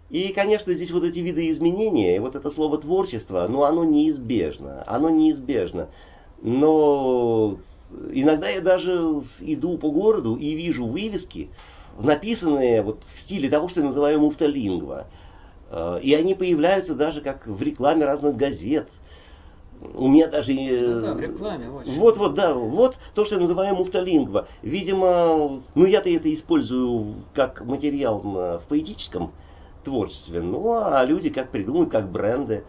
И, конечно, здесь вот эти виды изменения, и вот это слово творчество, ну, оно неизбежно. Оно неизбежно. Но иногда я даже иду по городу и вижу вывески, написанные вот в стиле того, что я называю муфталингва. И они появляются даже как в рекламе разных газет. У меня даже... Ну да, в рекламе очень. Вот, да, вот то, что я называю муфталингва. Видимо, ну я-то это использую как материал в поэтическом творчестве. Ну, а люди как придумают, как бренды.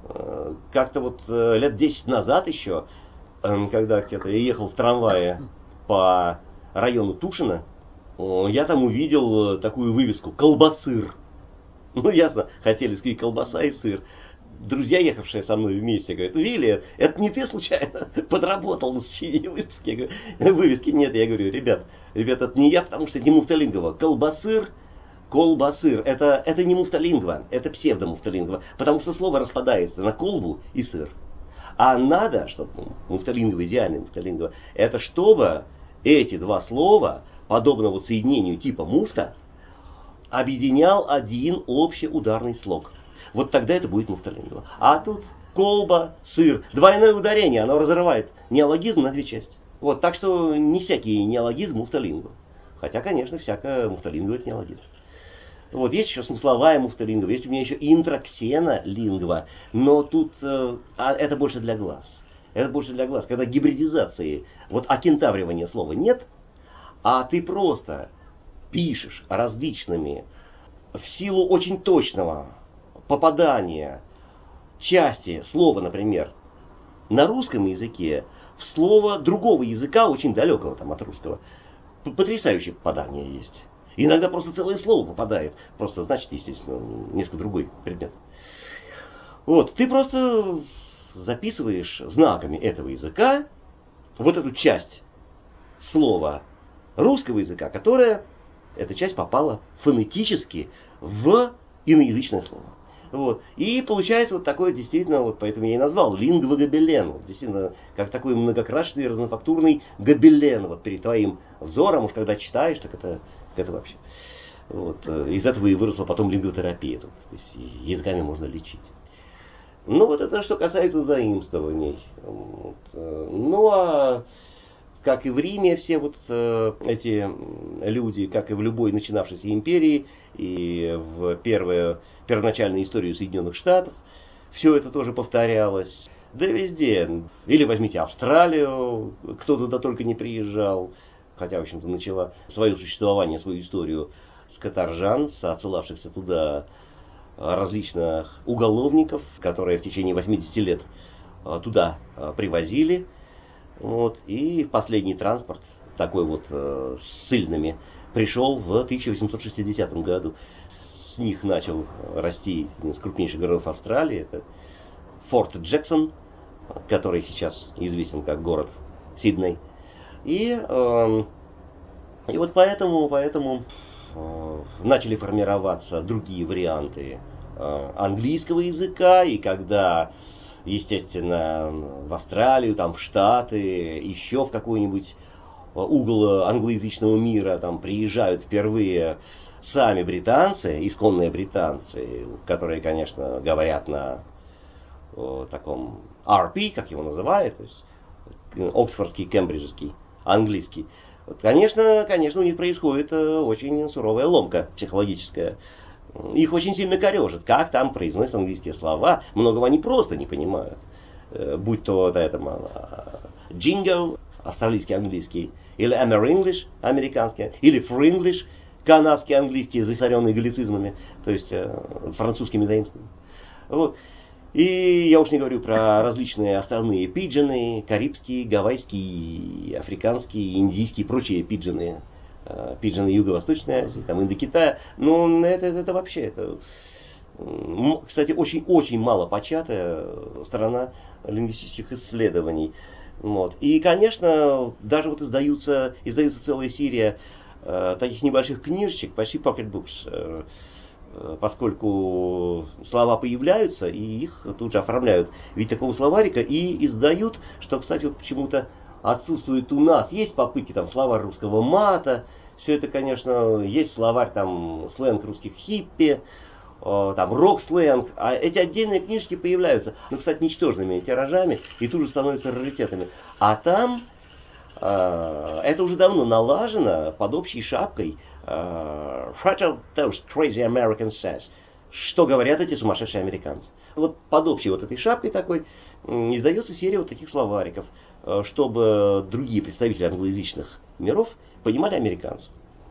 Как-то вот лет 10 назад еще, когда где-то я ехал в трамвае по району Тушино, я там увидел такую вывеску «Колбасыр». Ну, ясно, хотели сказать колбаса и сыр. Друзья, ехавшие со мной вместе, говорят: Вилли, это не ты случайно подработал на сочинении выставки? Я говорю, вывески нет. Я говорю: ребят, это не я, потому что это не муфталингва. Колбасыр, колбасыр, это не муфталингва, это псевдомуфталингва, потому что слово распадается на колбу и сыр. А надо, чтобы муфталингва, идеальный муфталингва, это чтобы эти два слова, подобно вот соединению типа муфта, объединял один общий ударный слог. Вот тогда это будет муфталингва. А тут колба, сыр, двойное ударение, оно разрывает неологизм на две части. Вот, так что не всякий неологизм муфталингва. Хотя, конечно, всякая муфталингва это неологизм. Вот, есть еще смысловая муфталингва, есть у меня еще интраксенолингва, но тут это больше для глаз. Это больше для глаз, когда гибридизации, вот окентавривания слова нет, а ты просто пишешь различными в силу очень точного попадания части слова, например, на русском языке в слово другого языка, очень далекого там от русского. Потрясающее попадание есть. Иногда просто целое слово попадает. Просто значит, естественно, несколько другой предмет. Вот, ты просто записываешь знаками этого языка вот эту часть слова русского языка, которая, эта часть попала фонетически в иноязычное слово. Вот. И получается вот такое действительно, вот поэтому я и назвал лингвогобелен. Вот действительно, как такой многокрашенный, разнофактурный гобелен вот перед твоим взором. Уж когда читаешь, так это вообще. Вот. Из этого и выросла потом лингвотерапия. То есть языками можно лечить. Ну вот это что касается заимствований. Вот. Ну а как и в Риме все вот эти люди, как и в любой начинавшейся империи, и в первоначальную историю Соединенных Штатов, все это тоже повторялось. Да везде. Или возьмите Австралию, кто туда только не приезжал, хотя, в общем-то, начала свое существование, свою историю с каторжан, с отсылавшихся туда различных уголовников, которые в течение 80 лет туда привозили. Вот, и последний транспорт, такой вот с ссыльными, пришел в 1860 году. С них начал расти один из крупнейших городов Австралии. Это Форт Джексон, который сейчас известен как город Сидней. И вот поэтому начали формироваться другие варианты английского языка. И когда, естественно, в Австралию, там, в Штаты, еще в какой-нибудь угол англоязычного мира там приезжают впервые сами британцы, исконные британцы, которые, конечно, говорят на таком RP, как его называют, то есть оксфордский, кембриджский, английский. Вот, конечно, у них происходит очень суровая ломка психологическая. Их очень сильно корежит, как там произносят английские слова. Многого они просто не понимают. Будь то jingo, австралийский английский, или Amer-English, американский, или Fr-English, канадский английский, засоренный галлицизмами, то есть французскими заимствованиями. Вот. И я уж не говорю про различные островные пиджины, карибские, гавайские, африканские, индийские и прочие пиджины. Пиджины Юго-Восточной Азии, там Индокитая. Но это вообще, кстати, очень мало початая сторона лингвистических исследований. Вот. И, конечно, даже вот издается целая серия таких небольших книжечек, почти pocket books, поскольку слова появляются, и их тут же оформляют в виде такого словарика и издают, что, кстати, вот почему-то отсутствует у нас. Есть попытки, там, словарь русского мата, все это, конечно, есть словарь, там, сленг русских хиппи, там рок-сленг, а эти отдельные книжки появляются, ну, кстати, ничтожными тиражами и тут же становятся раритетами. А там это уже давно налажено под общей шапкой What are those crazy Americans says? Что говорят эти сумасшедшие американцы? Вот под общей вот этой шапкой такой издается серия вот таких словариков, чтобы другие представители англоязычных миров понимали американцев.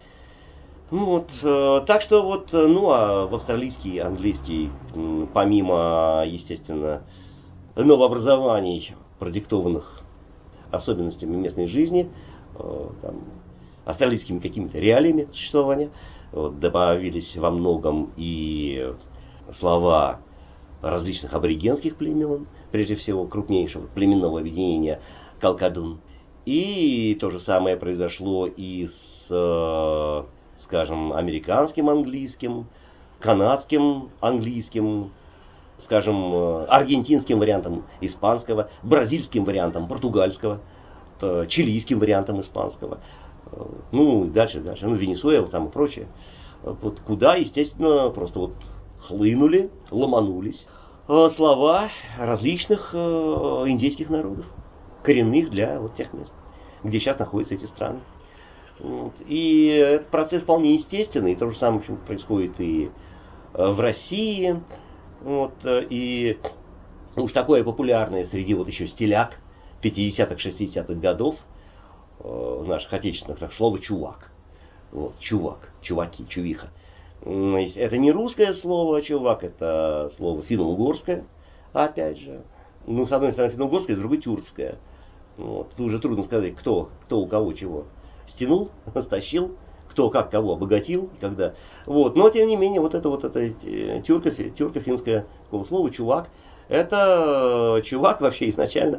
Вот, так что вот, ну а в австралийский, английский, помимо, естественно, новообразований, продиктованных особенностями местной жизни, там, австралийскими какими-то реалиями существования, вот, добавились во многом и слова различных аборигенских племен, прежде всего крупнейшего племенного объединения Калкадун. И то же самое произошло и с, скажем, американским английским, канадским английским, скажем, аргентинским вариантом испанского, бразильским вариантом португальского, чилийским вариантом испанского. Ну, дальше, ну, Венесуэла там и прочее. Вот, куда, естественно, просто вот хлынули, ломанулись слова различных индейских народов, коренных для вот тех мест, где сейчас находятся эти страны. Вот. И этот процесс вполне естественный, и то же самое, в общем, происходит и в России. Вот, и уж такое популярное среди вот еще стиляк 50-х, 60-х годов, наших отечественных, так, слово чувак. Вот, чувак, чуваки, чувиха. Это не русское слово чувак, это слово финно-угорское, опять же. Ну, с одной стороны финно-угорское, с другой тюркское. Вот. Тут уже трудно сказать, кто у кого чего стянул, стащил, кто как кого обогатил, когда. Вот. Но, тем не менее, вот это тюрко-финское слово чувак, это чувак вообще изначально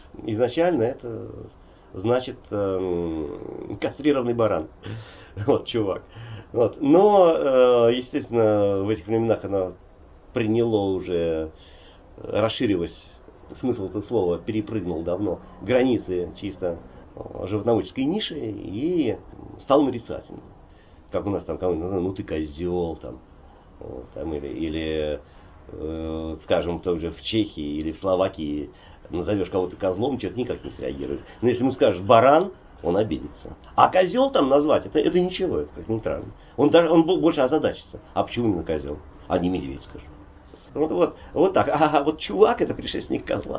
это значит кастрированный баран. Вот, чувак. Вот. Но, естественно, в этих временах оно приняло уже, расширилось, смысл этого слова перепрыгнул давно границы чисто животноводческой ниши и стал нарицательным. Как у нас там кого-нибудь называют, ну ты козел, там, вот, там или скажем, тоже в Чехии или в Словакии назовешь кого-то козлом, человек никак не среагирует. Но если ему скажешь баран, он обидится. А козел там назвать, это ничего, это как нейтрально. Он больше озадачится. А почему именно козел? А не медведь, скажем. Вот так. А вот чувак это предшественник козла.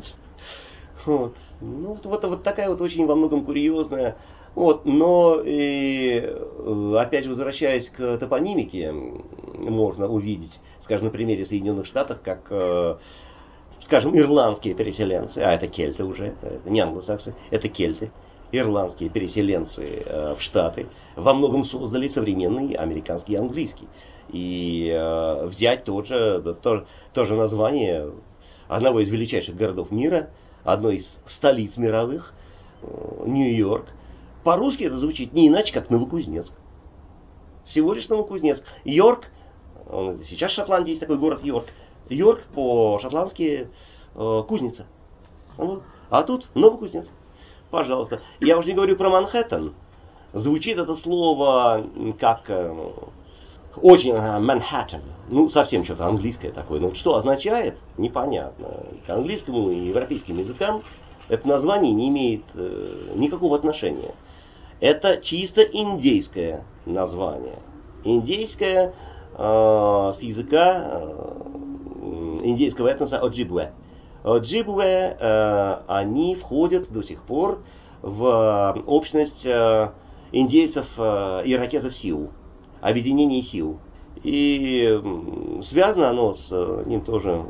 Вот. Ну, вот такая вот очень во многом курьезная. Вот. Но и, опять же, возвращаясь к топонимике, можно увидеть, скажем, на примере Соединенных Штатов, как, скажем, ирландские переселенцы, а это кельты уже, это не англосаксы, это кельты, ирландские переселенцы в Штаты во многом создали современный американский английский. И взять то же название одного из величайших городов мира, одной из столиц мировых, Нью-Йорк. По-русски это звучит не иначе, как Новокузнецк. Всего лишь Новокузнецк. Йорк, сейчас в Шотландии есть такой город Йорк. Йорк по-шотландски кузница. Вот. А тут Новокузнецк. Пожалуйста. Я уже не говорю про Манхэттен. Звучит это слово как очень Манхэттен. Ну, совсем что-то английское такое. Но что означает, непонятно. К английскому и европейским языкам это название не имеет никакого отношения. Это чисто индейское название. Индейское с языка индейского этноса Оджибве. Оджибве, они входят до сих пор в общность индейцев, иракезов Сиу, объединение Сиу. И связано оно с ним тоже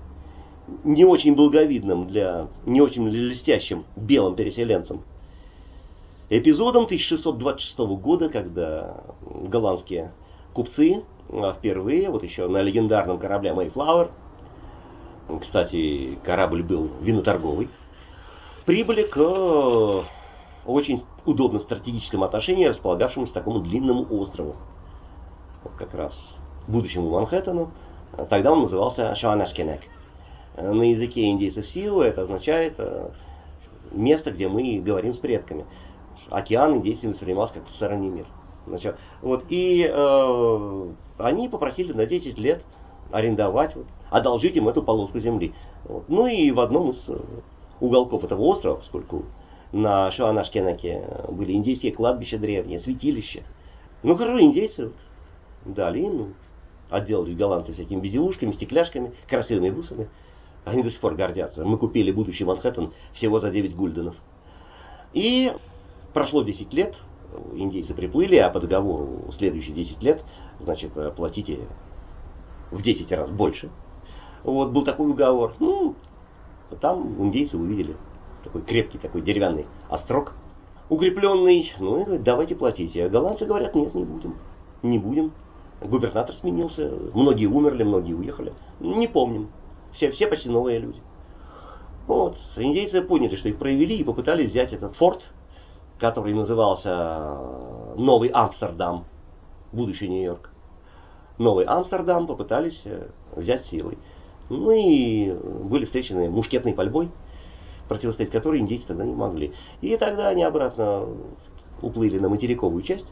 не очень благовидным не очень льстящим белым переселенцам эпизодом 1626 года, когда голландские купцы впервые, вот еще на легендарном корабле Mayflower, кстати, корабль был виноторговый, прибыли к очень удобно стратегическому отношению, располагавшемуся такому длинному острову. Вот как раз будущему Манхэттену. Тогда он назывался Шуанашкенек. На языке индейцев Сиу это означает место, где мы говорим с предками. Океан индейцами воспринимался как потусторонний мир. Значит, вот, и они попросили на 10 лет арендовать, вот, одолжить им эту полоску земли. Вот. Ну и в одном из уголков этого острова, поскольку на Шуанаш-Кенаке были индейские кладбища древние, святилища. Ну хорошо, индейцы дали им, ну, отделали голландцы всякими безделушками, стекляшками, красивыми бусами. Они до сих пор гордятся. Мы купили будущий Манхэттен всего за 9 гульденов. И прошло 10 лет, индейцы приплыли, а по договору следующие 10 лет, значит, платите в 10 раз больше. Вот был такой уговор. Ну, там индейцы увидели такой крепкий, такой деревянный острог, укрепленный. Ну и говорят, давайте платите. А голландцы говорят, нет, не будем. Не будем. Губернатор сменился, многие умерли, многие уехали. Не помним. Все почти новые люди. Вот. Индейцы поняли, что их провели и попытались взять этот форт, который назывался Новый Амстердам, будущий Нью-Йорк. Новый Амстердам попытались взять силой. Ну и были встречены мушкетной пальбой, противостоять которой индейцы тогда не могли. И тогда они обратно уплыли на материковую часть.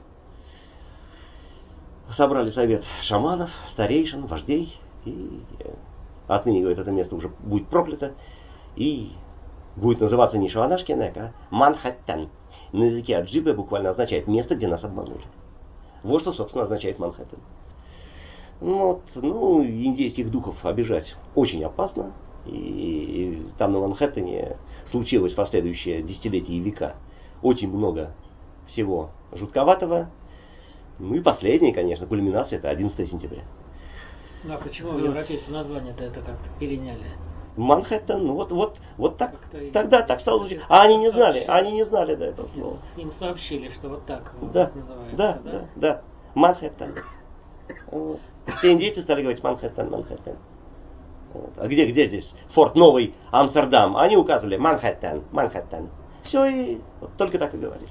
Собрали совет шаманов, старейшин, вождей. И отныне, говорит, это место уже будет проклято. И будет называться не Шуанаш-Кенек, а Манхэттен. На языке аджибе буквально означает место, где нас обманули. Вот что, собственно, означает Манхэттен. Вот, ну, индейских духов обижать очень опасно. И там на Манхэттене случилось в последующие десятилетия и века очень много всего жутковатого. Ну и последняя, конечно, кульминация, это 11 сентября. Ну а почему европейцы название-то это как-то переняли? Манхэттен, вот так. Тогда так стало звучать. А они не знали до этого слова. С ним сообщили, что вот так да, называется, да. Манхэттен. Вот. Все индейцы стали говорить Манхэттен. Вот. А где здесь форт Новый Амстердам? Они указывали Манхэттен. Все, и вот только так и говорили.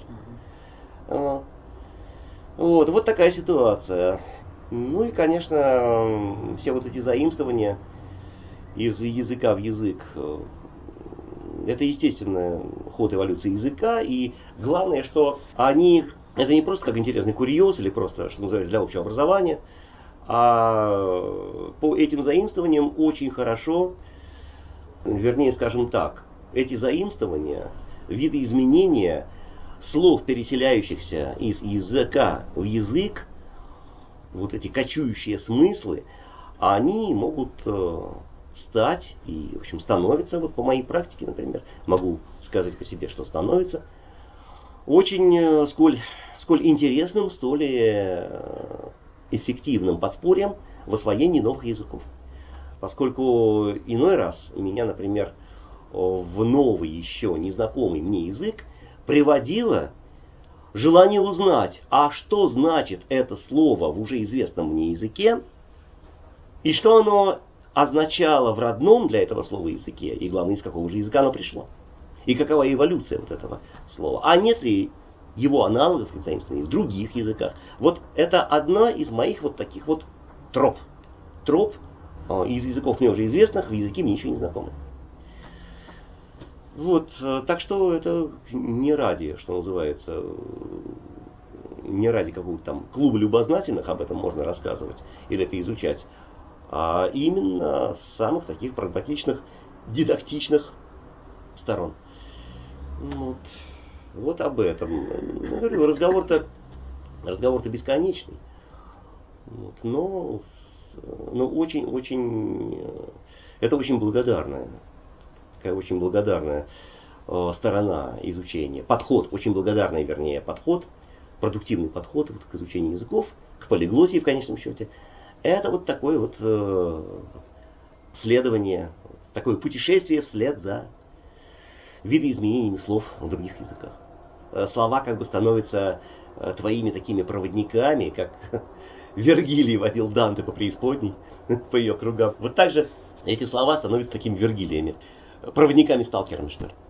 Вот такая ситуация. Ну и, конечно, все вот эти заимствования из языка в язык, это естественный ход эволюции языка. И главное, что это не просто как интересный курьез или просто, что называется, для общего образования, а по этим заимствованиям очень хорошо, вернее, скажем так, эти заимствования, видоизменения слов, переселяющихся из языка в язык, вот эти кочующие смыслы, они могут стать и, в общем, становятся, вот по моей практике, например, могу сказать по себе, что становится очень, сколь интересным, столь эффективным подспорьем в освоении новых языков. Поскольку иной раз меня, например, в новый, еще незнакомый мне язык приводило желание узнать, а что значит это слово в уже известном мне языке, и что оно означало в родном для этого слова языке, и главное, из какого же языка оно пришло, и какова эволюция вот этого слова, а нет ли его аналогов и заимствований в других языках. Вот это одна из моих вот таких вот троп из языков мне уже известных, в языке мне еще не знакомы. Вот, так что это не ради, что называется, не ради какого-то там клуба любознательных об этом можно рассказывать или это изучать, а именно с самых таких прагматичных, дидактичных сторон. Вот об этом. Я говорю, разговор-то бесконечный. Вот, но очень, это очень благодарная. Такая очень благодарная сторона изучения. Очень благодарный, вернее, продуктивный подход вот, к изучению языков, к полиглосии в конечном счете. Это вот такое вот следование, такое путешествие вслед за видоизменениями слов в других языках. Слова как бы становятся твоими такими проводниками, как Вергилий водил Данте по преисподней, по ее кругам. Вот так же эти слова становятся такими Вергилиями. Проводниками-сталкерами, что ли.